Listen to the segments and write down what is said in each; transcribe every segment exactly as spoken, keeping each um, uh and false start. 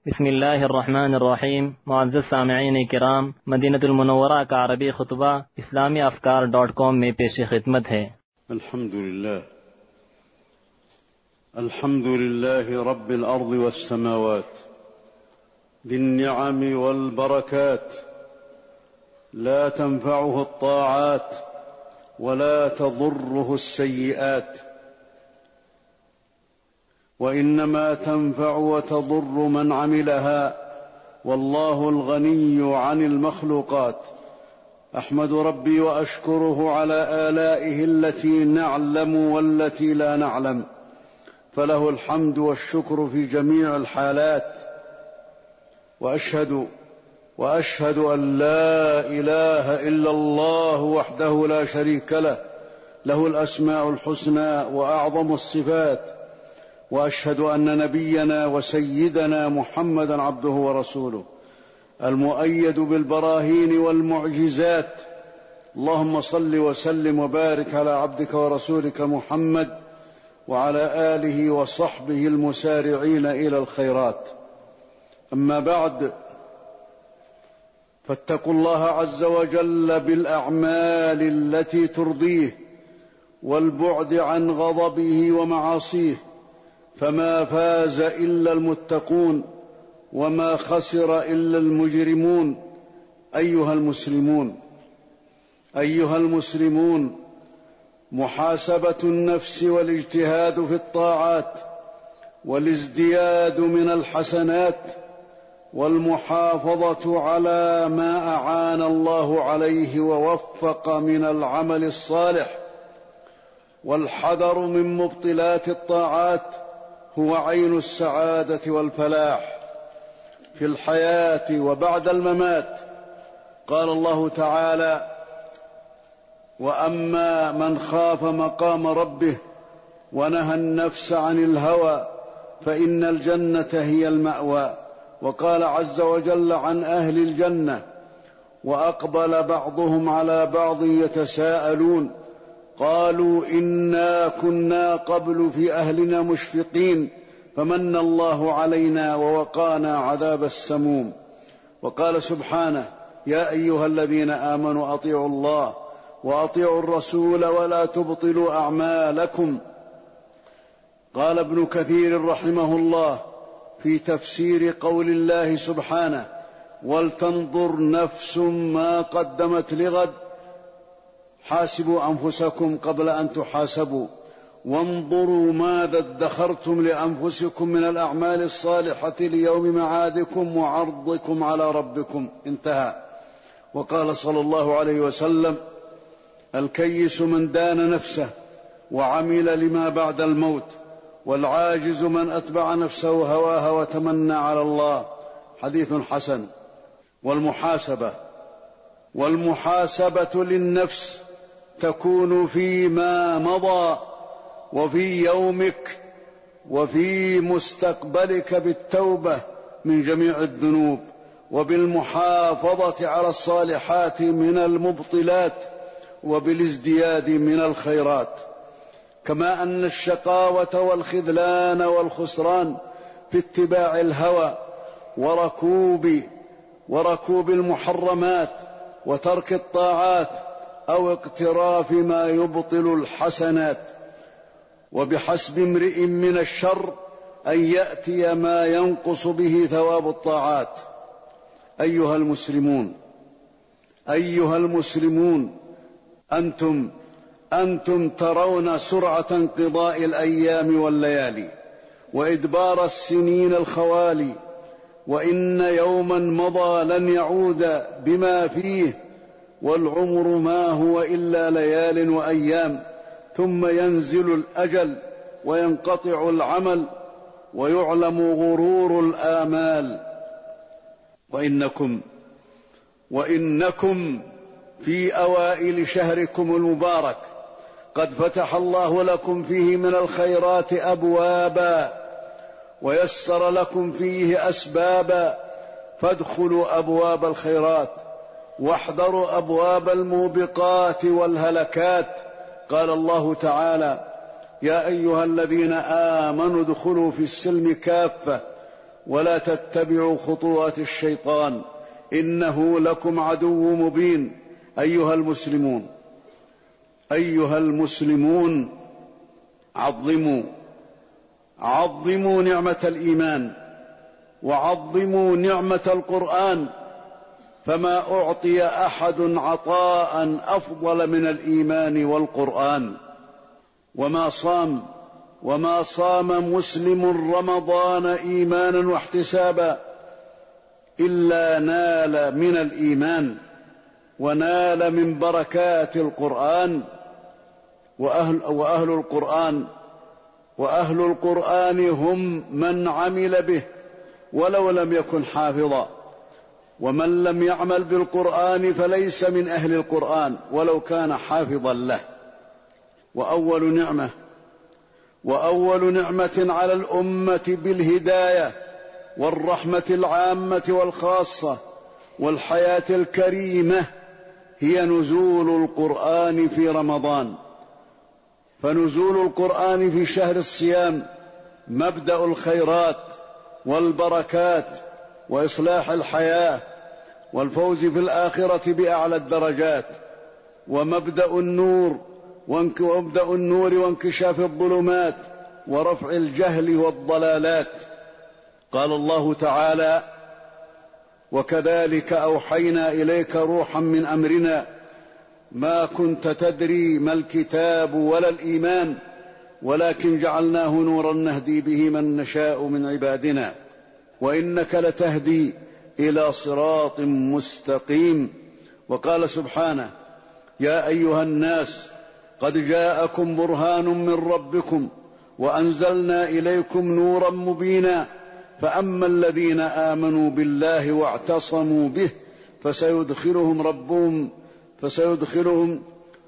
بسم الله الرحمن الرحیم. معزز سامعین کرام، مدینہ المنورہ کا عربی خطبہ اسلامی افکار ڈاٹ کام میں پیش خدمت ہے۔ الحمد لله الحمد لله رب الأرض والسماوات بالنعم والبركات، لا تنفعه الطاعات ولا تضره السيئات، وإنما تنفع وتضر من عملها، والله الغني عن المخلوقات. أحمد ربي وأشكره على آلائه التي نعلم والتي لا نعلم، فله الحمد والشكر في جميع الحالات. وأشهد وأشهد أن لا إله إلا الله وحده لا شريك له، له الأسماء الحسنى وأعظم الصفات. وأشهد أن نبينا وسيدنا محمدا عبده ورسوله المؤيد بالبراهين والمعجزات. اللهم صل وسلم وبارك على عبدك ورسولك محمد وعلى آله وصحبه المسارعين إلى الخيرات. أما بعد، فاتقوا الله عز وجل بالأعمال التي ترضيه والبعد عن غضبه ومعاصيه، فما فاز إلا المتقون وما خسر إلا المجرمون. أيها المسلمون أيها المسلمون محاسبة النفس والاجتهاد في الطاعات والازدياد من الحسنات والمحافظة على ما أعان الله عليه ووفق من العمل الصالح، والحذر من مبطلات الطاعات هو عين السعادة والفلاح في الحياة وبعد الممات. قال الله تعالى: وأما من خاف مقام ربه ونهى النفس عن الهوى فإن الجنة هي المأوى. وقال عز وجل عن أهل الجنة: وأقبل بعضهم على بعض يتساءلون قالوا إنا كنا قبل في أهلنا مشفقين فمن الله علينا ووقانا عذاب السموم. وقال سبحانه: يا أيها الذين آمنوا أطيعوا الله وأطيعوا الرسول ولا تبطلوا أعمالكم. قال ابن كثير رحمه الله في تفسير قول الله سبحانه: ولتنظر نفس ما قدمت لغد حاسبوا أنفسكم قبل أن تحاسبوا وانظروا ماذا ادخرتم لأنفسكم من الأعمال الصالحة ليوم معادكم وعرضكم على ربكم. انتهى. وقال صلى الله عليه وسلم: الكيس من دان نفسه وعمل لما بعد الموت، والعاجز من أتبع نفسه هواها وتمنى على الله. حديث حسن. والمحاسبة والمحاسبة للنفس تكون فيما مضى وفي يومك وفي مستقبلك بالتوبة من جميع الذنوب وبالمحافظة على الصالحات من المبطلات وبالازدياد من الخيرات. كما أن الشقاوة والخذلان والخسران في اتباع الهوى وركوب وركوب المحرمات وترك الطاعات أو اقتراف ما يبطل الحسنات. وبحسب امرئ من الشر أن يأتي ما ينقص به ثواب الطاعات. أيها المسلمون أيها المسلمون أنتم أنتم ترون سرعة انقضاء الأيام والليالي وإدبار السنين الخوالي، وإن يوما مضى لن يعود بما فيه، والعمر ما هو إلا ليال وأيام، ثم ينزل الأجل وينقطع العمل ويعلم غرور الآمال. وإنكم وإنكم في أوائل شهركم المبارك قد فتح الله لكم فيه من الخيرات أبوابا ويسر لكم فيه أسبابا، فادخلوا أبواب الخيرات واحذروا أبواب الموبقات والهلكات. قال الله تعالى: يا أيها الذين آمنوا ادخلوا في السلم كافة ولا تتبعوا خطوات الشيطان إنه لكم عدو مبين. أيها المسلمون أيها المسلمون عظموا عظموا نعمة الإيمان وعظموا نعمة القرآن، فما أعطي أحد عطاء أفضل من الإيمان والقرآن. وما صام وما صام مسلم رمضان إيمانا واحتسابا إلا نال من الإيمان ونال من بركات القرآن. وأهل, وأهل القرآن وأهل القرآن هم من عمل به ولو لم يكن حافظا، ومن لم يعمل بالقرآن فليس من أهل القرآن ولو كان حافظا له. وأول نعمة وأول نعمة على الأمة بالهداية والرحمة العامة والخاصة والحياة الكريمة هي نزول القرآن في رمضان. فنزول القرآن في شهر الصيام مبدأ الخيرات والبركات وإصلاح الحياة والفوز في الآخرة بأعلى الدرجات، ومبدأ النور ومبدأ النور وانكشاف الظلمات ورفع الجهل والضلالات. قال الله تعالى: وكذلك أوحينا إليك روحا من أمرنا ما كنت تدري ما الكتاب ولا الإيمان ولكن جعلناه نورا نهدي به من نشاء من عبادنا وإنك لتهدي إلى صراط مستقيم. وقال سبحانه: يا أيها الناس قد جاءكم برهان من ربكم وأنزلنا إليكم نورا مبينا فأما الذين آمنوا بالله واعتصموا به فسيدخلهم ربهم فسيدخلهم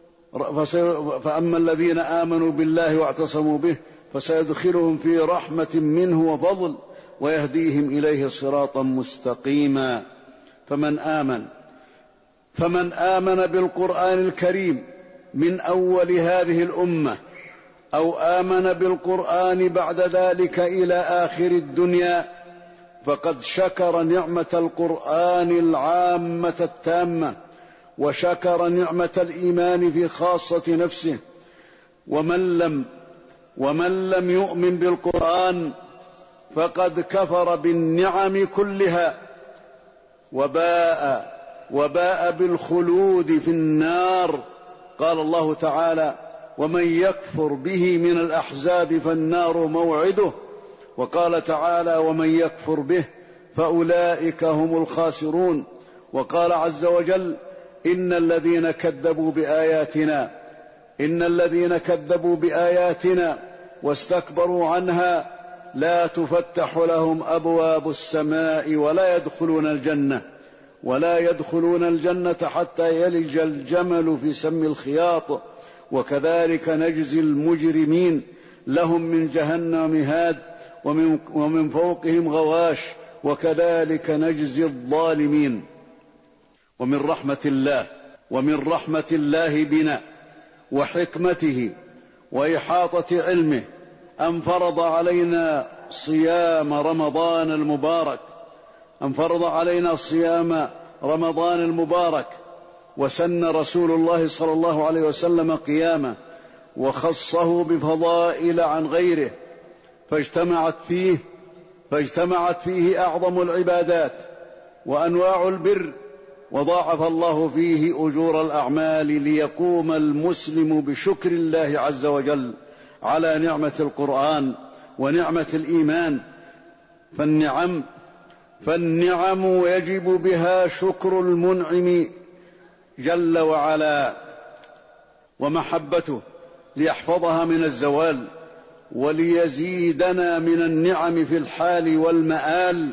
فأما الذين آمنوا بالله واعتصموا به فسيدخلهم في رحمة منه وفضل ويهديهم إليه صراطا مستقيما. فمن آمن فمن آمن بالقرآن الكريم من أول هذه الأمة أو آمن بالقرآن بعد ذلك إلى آخر الدنيا فقد شكر نعمة القرآن العامة التامة وشكر نعمة الإيمان في خاصة نفسه. ومن لم ومن لم يؤمن بالقرآن فقد كفر بالنعم كلها وباء وباء بالخلود في النار. قال الله تعالى: ومن يكفر به من الأحزاب فالنار موعده. وقال تعالى: ومن يكفر به فأولئك هم الخاسرون. وقال عز وجل: إن الذين كذبوا بآياتنا إن الذين كذبوا بآياتنا واستكبروا عنها لا تفتح لهم أبواب السماء ولا يدخلون الجنة ولا يدخلون الجنة حتى يلج الجمل في سم الخياط وكذلك نجزي المجرمين لهم من جهنم مهاد ومن, ومن فوقهم غواش وكذلك نجزي الظالمين. ومن رحمة الله ومن رحمة الله بنا وحكمته وإحاطة علمه أن فرض علينا صيام رمضان المبارك أن فرض علينا صيام رمضان المبارك وسن رسول الله صلى الله عليه وسلم قيامه وخصه بفضائل عن غيره فاجتمعت فيه فاجتمعت فيه أعظم العبادات وأنواع البر وضاعف الله فيه أجور الأعمال ليقوم المسلم بشكر الله عز وجل على نعمة القرآن ونعمة الإيمان. فالنعم فالنعم يجب بها شكر المنعم جل وعلا ومحبته ليحفظها من الزوال وليزيدنا من النعم في الحال والمآل.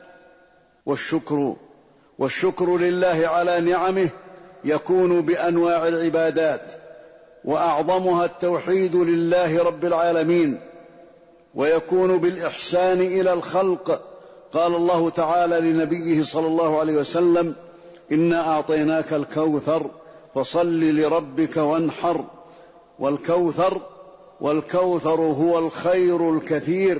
والشكر والشكر لله على نعمه يكون بأنواع العبادات وأعظمها التوحيد لله رب العالمين ويكون بالإحسان إلى الخلق. قال الله تعالى لنبيه صلى الله عليه وسلم: إنا أعطيناك الكوثر فصل لربك وانحر. والكوثر والكوثر هو الخير الكثير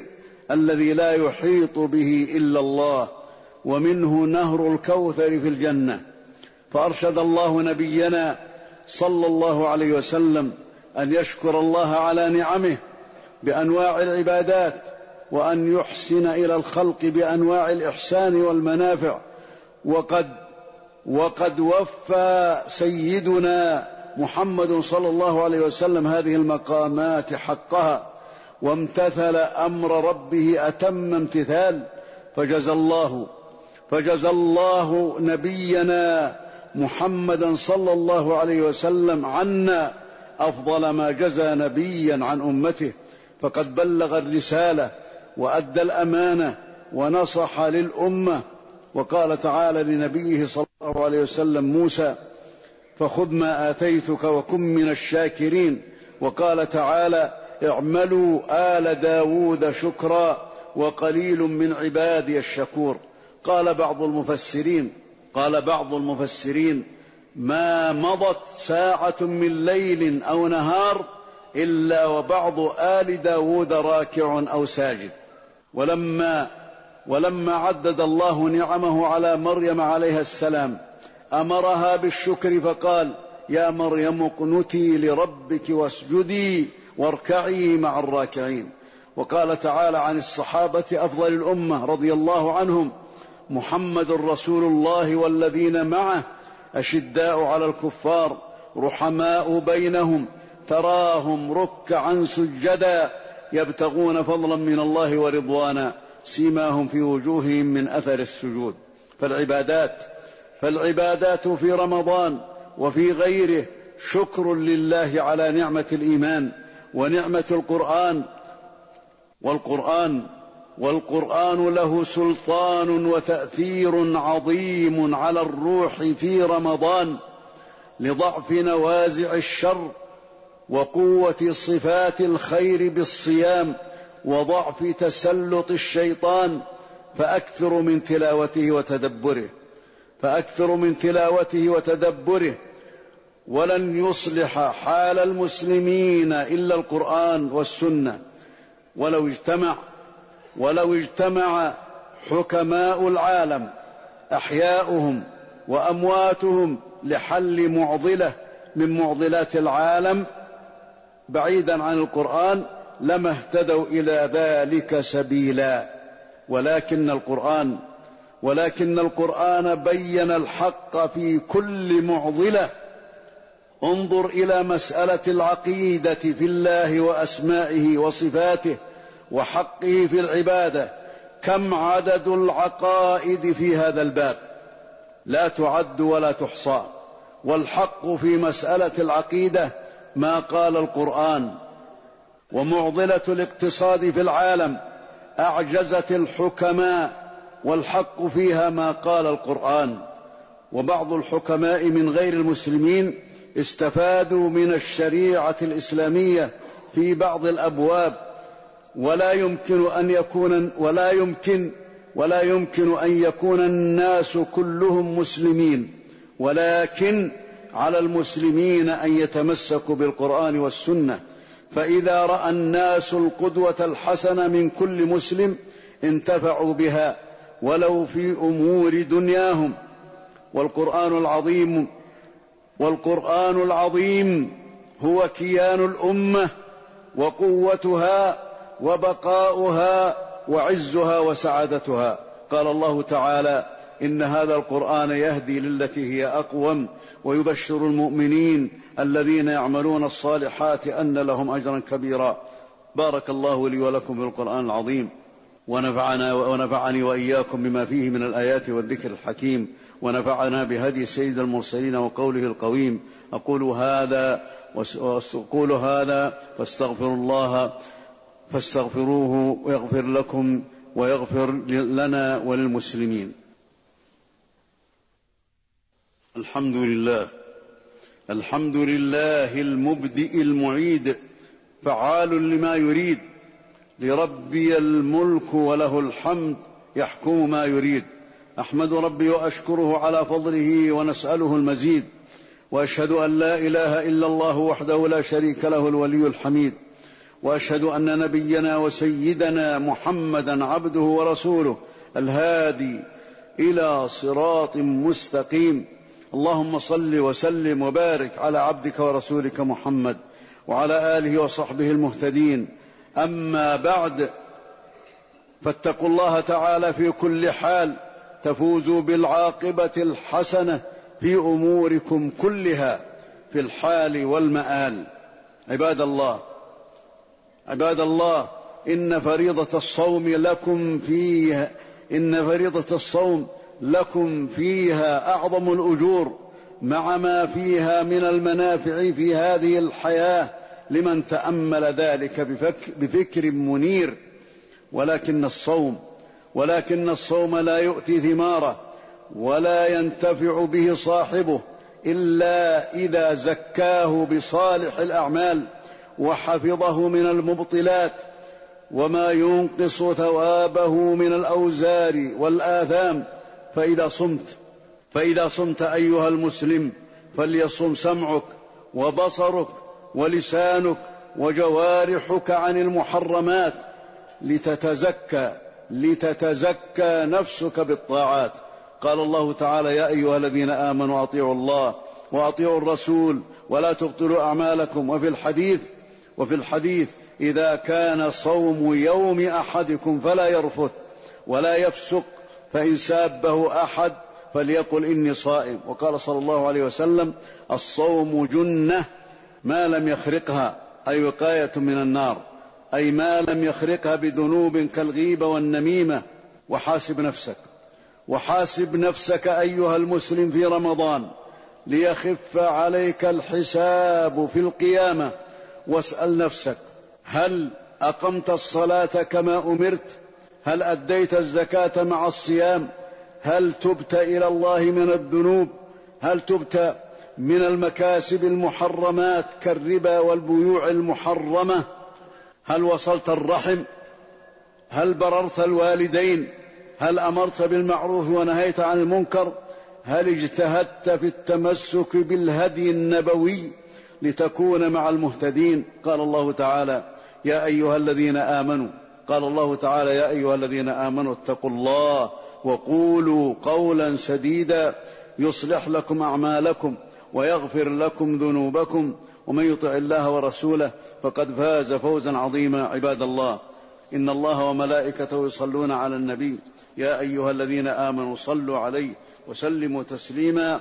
الذي لا يحيط به إلا الله، ومنه نهر الكوثر في الجنة. فأرشد الله نبينا صلى الله عليه وسلم أن يشكر الله على نعمه بأنواع العبادات، وأن يحسن إلى الخلق بأنواع الإحسان والمنافع. وقد وقد وفى سيدنا محمد صلى الله عليه وسلم هذه المقامات حقها، وامتثل أمر ربه أتم امتثال، فجزى الله فجزى الله نبينا محمدا صلى الله عليه وسلم عنا أفضل ما جزى نبيا عن أمته، فقد بلغ الرسالة وأدى الأمانة ونصح للأمة. وقال تعالى لنبيه صلى الله عليه وسلم موسى: فخذ ما آتيتك وكن من الشاكرين. وقال تعالى: اعملوا آل داود شكرا وقليل من عبادي الشكور. قال بعض المفسرين قال بعض المفسرين ما مضت ساعة من ليل أو نهار إلا وبعض آل داود راكع أو ساجد. ولما ولما عدد الله نعمه على مريم عليها السلام أمرها بالشكر فقال: يا مريم اقنتي لربك واسجدي واركعي مع الراكعين. وقال تعالى عن الصحابة أفضل الأمة رضي الله عنهم: محمد رسول الله والذين معه أشداء على الكفار رحماء بينهم تراهم ركعا سجدا يبتغون فضلا من الله ورضوانا سيماهم في وجوههم من أثر السجود. فالعبادات فالعبادات في رمضان وفي غيره شكر لله على نعمة الإيمان ونعمة القرآن والقرآن والقرآن له سلطان وتأثير عظيم على الروح في رمضان لضعف نوازع الشر وقوة صفات الخير بالصيام وضعف تسلط الشيطان، فأكثر من تلاوته وتدبره فأكثر من تلاوته وتدبره ولن يصلح حال المسلمين إلا القرآن والسنة. ولو اجتمع ولو اجتمع حكماء العالم أحياؤهم وأمواتهم لحل معضلة من معضلات العالم بعيدا عن القرآن لما اهتدوا إلى ذلك سبيلا. ولكن القرآن ولكن القرآن بين الحق في كل معضلة. انظر إلى مسألة العقيدة في الله وأسمائه وصفاته وحقه في العبادة، كم عدد العقائد في هذا الباب؟ لا تعد ولا تحصى. والحق في مسألة العقيدة ما قال القرآن. ومعضلة الاقتصاد في العالم أعجزت الحكماء والحق فيها ما قال القرآن. وبعض الحكماء من غير المسلمين استفادوا من الشريعة الإسلامية في بعض الأبواب، ولا يمكن أن يكون ولا يمكن ولا يمكن أن يكون الناس كلهم مسلمين، ولكن على المسلمين أن يتمسكوا بالقرآن والسنة. فإذا رأى الناس القدوة الحسنة من كل مسلم انتفعوا بها ولو في أمور دنياهم. والقرآن العظيم والقرآن العظيم هو كيان الأمة وقوتها وبقاؤها وعزها وسعادتها. قال الله تعالى: إن هذا القرآن يهدي للتي هي أقوم ويبشر المؤمنين الذين يعملون الصالحات أن لهم أجرا كبيرا. بارك الله لي ولكم في القرآن العظيم، ونفعنا ونفعني وإياكم بما فيه من الآيات والذكر الحكيم، ونفعنا بهدي سيد المرسلين وقوله القويم. أقول هذا وأقول هذا فاستغفر الله فاستغفروه ويغفر لكم ويغفر لنا وللمسلمين. الحمد لله الحمد لله المبدئ المعيد فعال لما يريد، لربي الملك وله الحمد يحكم ما يريد. أحمد ربي وأشكره على فضله ونسأله المزيد، وأشهد أن لا إله إلا الله وحده لا شريك له الولي الحميد، وأشهد أن نبينا وسيدنا محمدا عبده ورسوله الهادي إلى صراط مستقيم. اللهم صل وسلم وبارك على عبدك ورسولك محمد وعلى آله وصحبه المهتدين. أما بعد، فاتقوا الله تعالى في كل حال تفوزوا بالعاقبة الحسنة في أموركم كلها في الحال والمآل. عباد الله عباد الله إن فريضة الصوم لكم فيها إن فريضة الصوم لكم فيها أعظم الأجور، مع ما فيها من المنافع في هذه الحياة لمن تأمل ذلك بفكر منير. ولكن الصوم ولكن الصوم لا يؤتي ثماره ولا ينتفع به صاحبه إلا إذا زكاه بصالح الأعمال وحفظه من المبطلات وما ينقص ثوابه من الأوزار والآثام. فإذا صمت فإذا صمت أيها المسلم فليصم سمعك وبصرك ولسانك وجوارحك عن المحرمات لتتزكى لتتزكى نفسك بالطاعات. قال الله تعالى: يا أيها الذين آمنوا أطيعوا الله وأطيعوا الرسول ولا تبطلوا أعمالكم. وفي الحديث وفي الحديث إذا كان صوم يوم أحدكم فلا يرفث ولا يفسق، فإن سابه أحد فليقل إني صائم. وقال صلى الله عليه وسلم: الصوم جنة ما لم يخرقها، أي وقاية من النار، أي ما لم يخرقها بذنوب كالغيبة والنميمة. وحاسب نفسك وحاسب نفسك أيها المسلم في رمضان ليخف عليك الحساب في القيامة. واسأل نفسك: هل أقمت الصلاة كما أمرت؟ هل أديت الزكاة مع الصيام؟ هل تبت إلى الله من الذنوب؟ هل تبت من المكاسب المحرمات كالربا والبيوع المحرمة؟ هل وصلت الرحم؟ هل بررت الوالدين؟ هل أمرت بالمعروف ونهيت عن المنكر؟ هل اجتهدت في التمسك بالهدي النبوي لتكون مع المهتدين؟ قال الله تعالى: يا أيها الذين آمنوا قال الله تعالى يا أيها الذين آمنوا اتقوا الله وقولوا قولا سديدا يصلح لكم أعمالكم ويغفر لكم ذنوبكم ومن يطع الله ورسوله فقد فاز فوزا عظيما. عباد الله، إن الله وملائكته يصلون على النبي يا أيها الذين آمنوا صلوا عليه وسلموا تسليما.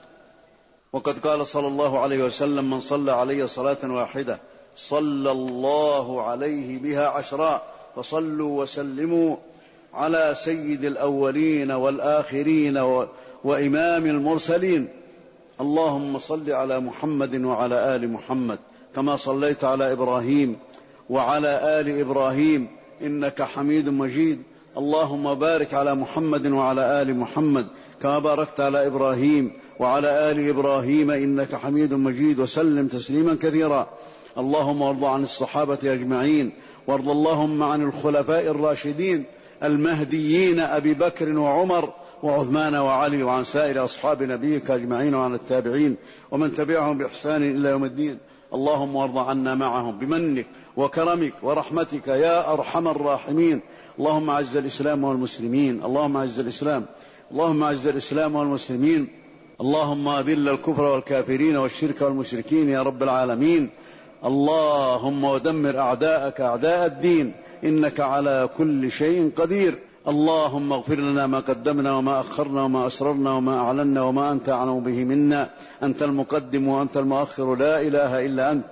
وقد قال صلى الله عليه وسلم: من صلى علي صلاة واحدة صلى الله عليه بها عشرا. فصلوا وسلموا على سيد الأولين والآخرين وإمام المرسلين. اللهم صل على محمد وعلى آل محمد كما صليت على إبراهيم وعلى آل إبراهيم إنك حميد مجيد. اللهم بارك على محمد وعلى آل محمد كما باركت على إبراهيم وعلى آل إبراهيم إنك حميد مجيد، وسلم تسليما كثيرا. اللهم وارض عن الصحابة أجمعين، وارض اللهم عن الخلفاء الراشدين المهديين أبي بكر وعمر وعثمان وعلي، وعن سائر أصحاب نبيك أجمعين، وعن التابعين ومن تبعهم بإحسان إلى يوم الدين. اللهم وارض عنا معهم بمنك وكرمك ورحمتك يا أرحم الراحمين. اللهم أعز الإسلام والمسلمين اللهم أعز الإسلام اللهم أعز الإسلام والمسلمين. اللهم أذل الكفر والكافرين والشرك والمشركين يا رب العالمين. اللهم ودمر أعداءك أعداء الدين إنك على كل شيء قدير. اللهم اغفر لنا ما قدمنا وما أخرنا وما أسررنا وما أعلنا وما أنت أعلم به منا. أنت المقدم وأنت المؤخر، لا إله إلا أنت.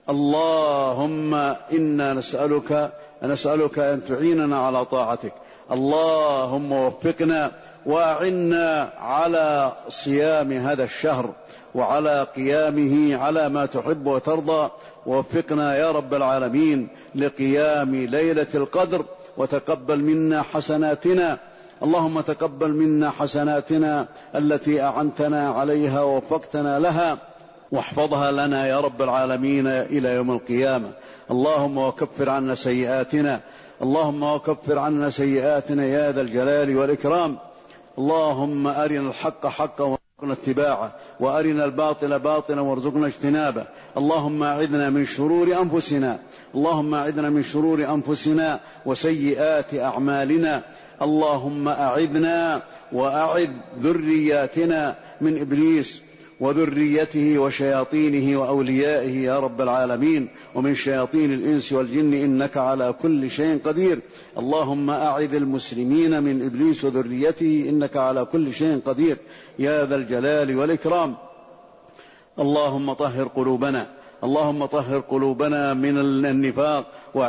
اللهم إنا نسألك نسألك أن تعيننا على طاعتك. اللهم وفقنا وأعنا على صيام هذا الشهر وعلى قيامه على ما تحب وترضى. ووفقنا يا رب العالمين لقيام ليلة القدر، وتقبل منا حسناتنا. اللهم تقبل منا حسناتنا التي أعنتنا عليها ووفقتنا لها، واحفظها لنا يا رب العالمين إلى يوم القيامة. اللهم وكفر عنا سيئاتنا اللهم وكفر عنا سيئاتنا يا ذا الجلال والإكرام. اللهم أرنا الحق حقا اتباعه، وأرنا الباطل باطلا وارزقنا اجتنابه. اللهم أعذنا من شرور أنفسنا اللهم أعذنا من شرور أنفسنا وسيئات أعمالنا. اللهم أعذنا وأعذ ذرياتنا من إبليس وذريته وشياطينه وأوليائه يا رب العالمين، ومن شياطين الإنس والجن إنك على كل شيء قدير. اللهم أعذ المسلمين من إبليس وذريته إنك على كل شيء قدير يا ذا الجلال والإكرام. اللهم طهر قلوبنا اللهم طهر قلوبنا من النفاق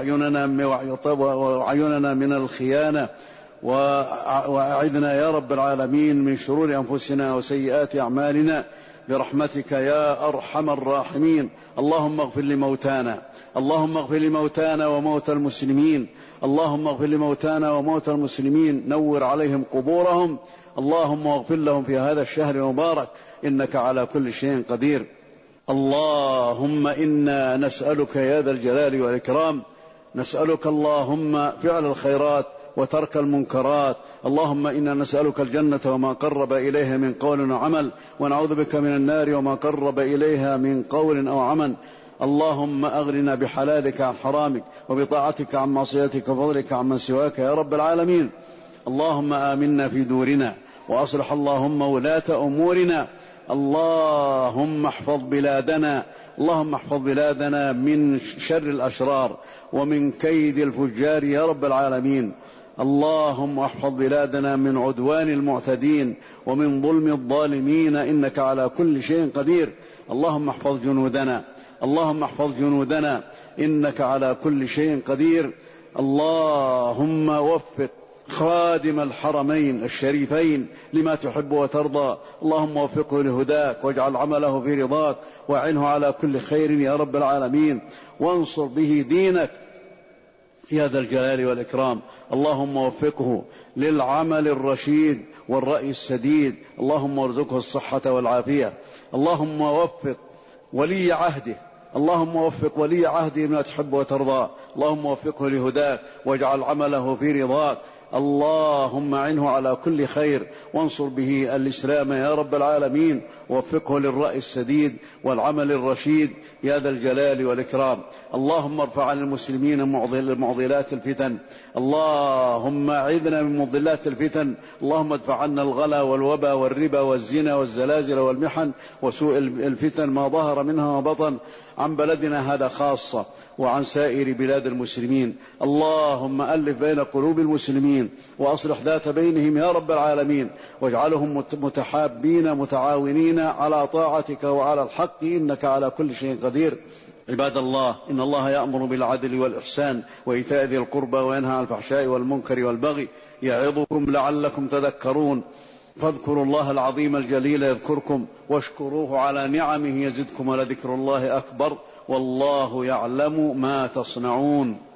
وأعيننا من الخيانة، وأعذنا يا رب العالمين من شرور أنفسنا وسيئات أعمالنا برحمتك يا أرحم الراحمين. اللهم اغفر لموتانا اللهم اغفر لموتانا وموتى المسلمين اللهم اغفر لموتانا وموتى المسلمين نور عليهم قبورهم. اللهم اغفر لهم في هذا الشهر المبارك إنك على كل شيء قدير. اللهم إنا نسألك يا ذا الجلال والإكرام نسألك اللهم فعل الخيرات وترك المنكرات. اللهم إنا نسألك الجنة وما قرب إليها من قول وعمل، ونعوذ بك من النار وما قرب إليها من قول أو عمل. اللهم أغننا بحلالك عن حرامك وبطاعتك عن معصيتك وفضلك عن من سواك يا رب العالمين. اللهم آمنا في دورنا وأصلح اللهم ولاة أمورنا. اللهم احفظ بلادنا اللهم احفظ بلادنا من شر الأشرار ومن كيد الفجار يا رب العالمين. اللهم احفظ بلادنا من عدوان المعتدين ومن ظلم الظالمين إنك على كل شيء قدير. اللهم احفظ جنودنا اللهم احفظ جنودنا إنك على كل شيء قدير. اللهم وفق خادم الحرمين الشريفين لما تحب وترضى. اللهم وفقه لهداك واجعل عمله في رضاك وعنه على كل خير يا رب العالمين، وانصر به دينك يا ذا الجلال والإكرام. اللهم وفقه للعمل الرشيد والرأي السديد. اللهم ارزقه الصحة والعافية. اللهم وفق ولي عهده اللهم وفق ولي عهده بما تحب وترضى. اللهم وفقه لهداك واجعل عمله في رضاك. اللهم عنه على كل خير وانصر به الإسلام يا رب العالمين، ووفقه للرأي السديد والعمل الرشيد يا ذا الجلال والإكرام. اللهم ارفع عن المسلمين معضلات الفتن اللهم أعذنا من مضلات الفتن. اللهم ادفع عنا الغلا والوبا والربا والزنا والزلازل والمحن وسوء الفتن ما ظهر منها وبطن عن بلدنا هذا خاصة وعن سائر بلاد المسلمين. اللهم ألف بين قلوب المسلمين وأصلح ذات بينهم يا رب العالمين، واجعلهم متحابين متعاونين على طاعتك وعلى الحق إنك على كل شيء قدير. عباد الله، إن الله يأمر بالعدل والإحسان وإيتاء ذي القربى وينهى عن الفحشاء والمنكر والبغي يعظكم لعلكم تذكرون. فاذكروا الله العظيم الجليل يذكركم واشكروه على نعمه يزدكم ولذكر الله أكبر والله يعلم ما تصنعون.